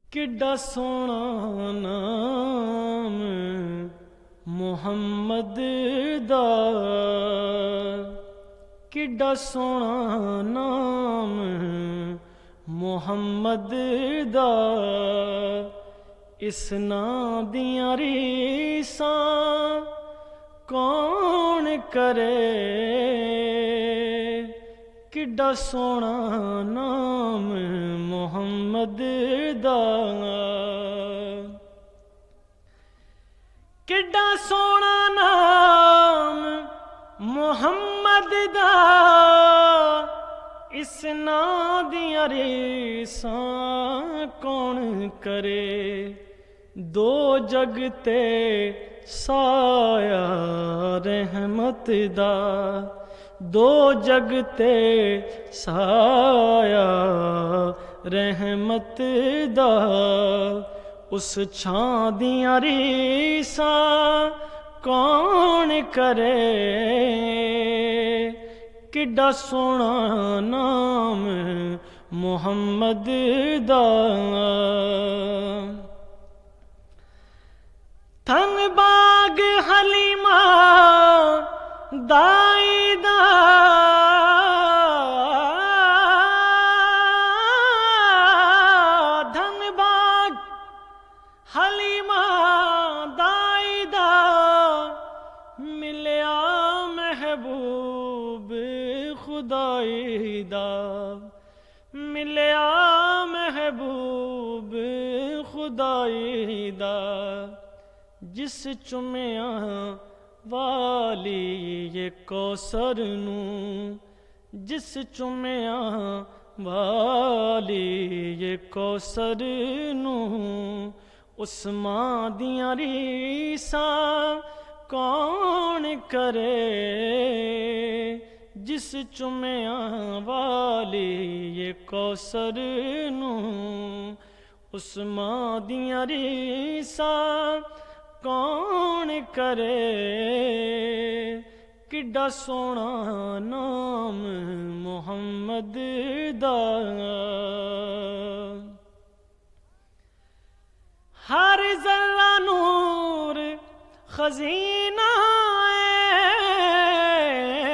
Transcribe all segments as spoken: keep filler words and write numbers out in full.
ਕਿੱਡਾ ਸੋਹਣਾ ਨਾਮ ਮੁਹੰਮਦ ਦਾ, ਕਿੱਡਾ ਸੋਹਣਾ ਨਾਮ ਮੁਹੰਮਦ ਦਾ। ਇਸ ਨਾਂ ਦੀਆਂ ਰੀਸਾਂ ਕੌਣ ਕਰੇ, ਕਿੱਡਾ ਸੋਹਣਾ ਨਾਮ ਮੁਹੰਮਦ ਦਾ। ਕਿੱਡਾ ਸੋਹਣਾ ਨਾਮ ਮੁਹੰਮਦ ਦਾ, ਇਸ ਨਾਂ ਦੀਆਂ ਰੀਸਾਂ ਕੌਣ ਕਰੇ। ਦੋ ਜਗ ਤੇ ਸਾਇਆ ਰਹਿਮਤ ਦਾ, ਦੋ ਜਗ ਤੇ ਸਾਇਆ ਰਹਿਮਤ ਦਾ। ਉਸ ਛਾਂ ਦੀਆਂ ਰੀਸਾਂ ਕੌਣ ਕਰੇ, ਕਿੱਡਾ ਸੋਹਣਾ ਨਾਮ ਮੁਹੰਮਦ ਦਾ। ਧਨ ਬਾਗ ਹਲੀਮਾ ਦਾਈ ਦਾ, ਧਨ ਬਾਗ ਹਲੀਮਾ ਦਾਈ ਦਾ। ਮਿਲਿਆ ਮਹਿਬੂਬ ਖੁਦਾਈ ਦਾ, ਮਿਲਿਆ ਮਹਿਬੂਬ ਖੁਦਾਈ ਦਾ। ਜਿਸ ਚੁੰਮਿਆ ਵਾਲੀ ਕੌਸਰ ਨੂੰ, ਜਿਸ ਚੁੰਮਿਆ ਵਾਲੀ ਕੌਸਰ ਨੂੰ। ਉਸ ਮਾਂ ਦੀਆਂ ਰੀਸਾਂ ਕੌਣ ਕਰੇ, ਜਿਸ ਚੁੰਮਿਆ ਵਾਲੀ ਕੌਸਰ ਨੂੰ। ਉਸ ਮਾਂ ਦੀਆਂ ਰੀਸਾਂ ਕੌਣ ਕਰੇ, ਕਿੱਡਾ ਸੋਹਣਾ ਨਾਮ ਮੁਹੰਮਦ ਦਾ। ہر ذرہ نور خزینہ ہے،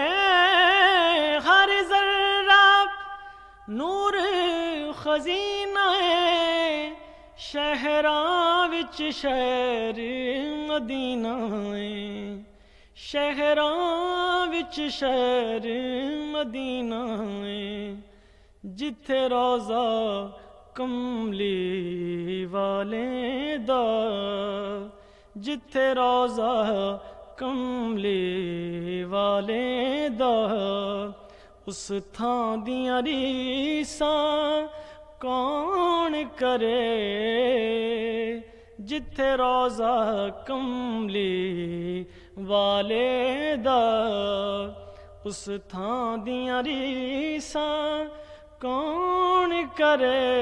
ہر ذرہ نور خزینہ ہے۔ شہراں وچ شہر مدینہ ہے، شہراں وچ شہر مدینہ ہے۔ جتھے روضہ کملی والے دا، جتھے روضہ کملی والے دا۔ اس تھاں دیاں ریساں کون کرے، جتھے روضہ کملی والے دا۔ اس تھاں دیاں ریساں کون کرے،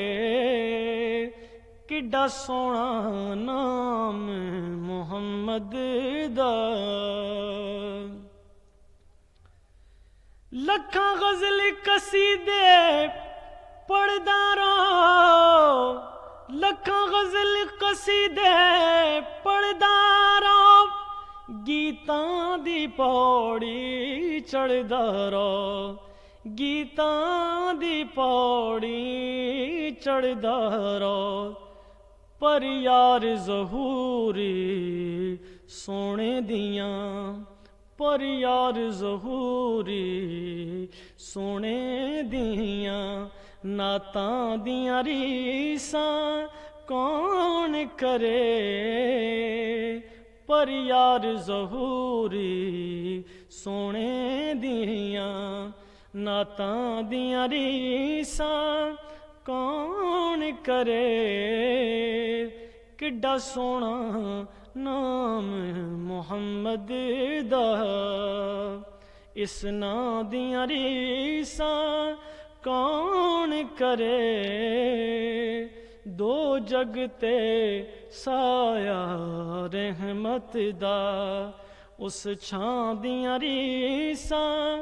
کڈا سونا نام محمد دا۔ لکھاں غزل قصیدے پڑھدا رہو، لکھاں غزل قصیدے پڑھدا رہو۔ گیتاں دی پوڑی چڑھدا رہو، گیتاں دی پوڑی چڑھدا رہو۔ پر یار ظہوری سونے دیاں، پر یار ظہوری سونے دیاں۔ نعتاں دیاں ریساں کون کرے، پر یار ظہوری سونے دیاں۔ نعتاں دیاں ریساں کون کرے، کڈا سونا نام محمد دا۔ اس ناں دیاں ریساں کون کرے، دو جگ تے سایہ رحمت دا۔ اس چھاں دیاں ریساں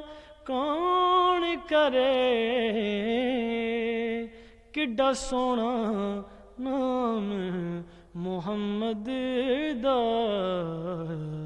کون کرے، کڈا سونا نام محمد دا